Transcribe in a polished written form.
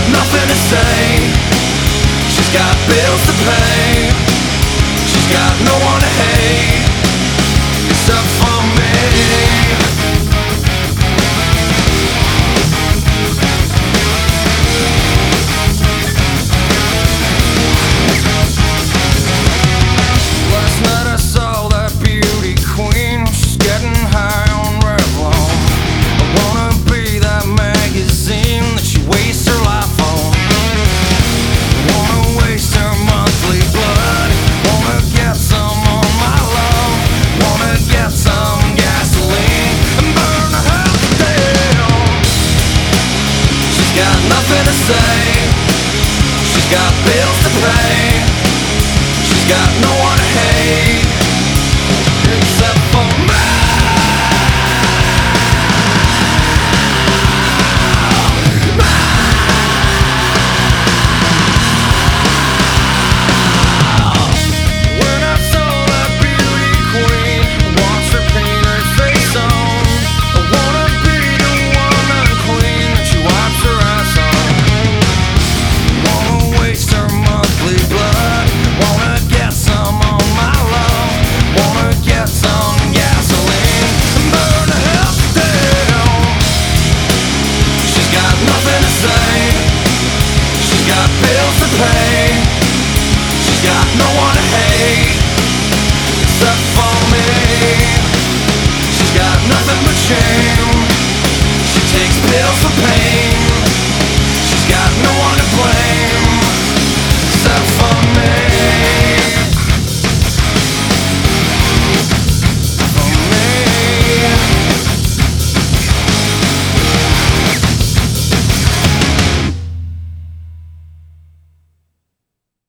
nothing to say. She's got bills to pay. She's got no one to hate except for me. Last night I saw that beauty queen. She's getting high on Revlon. I wanna be that magazine that she wastes her life on. I wanna waste her monthly blood. Wanna get some on my love. Wanna get some gasoline and burn the house down. She's got nothing to say. She's got bills to pay. She's got no one to hate except for me. When I saw that beauty queen, watched her paint her face on. I wanna be the woman queen that she wipes her ass on. Wanna waste her monthly blood. Wanna get some on my love. Wanna get some gasoline and burn the house down. She's got nothing to say. She's got bills to pay. She's got no one to hate except for me. She's got nothing but shame.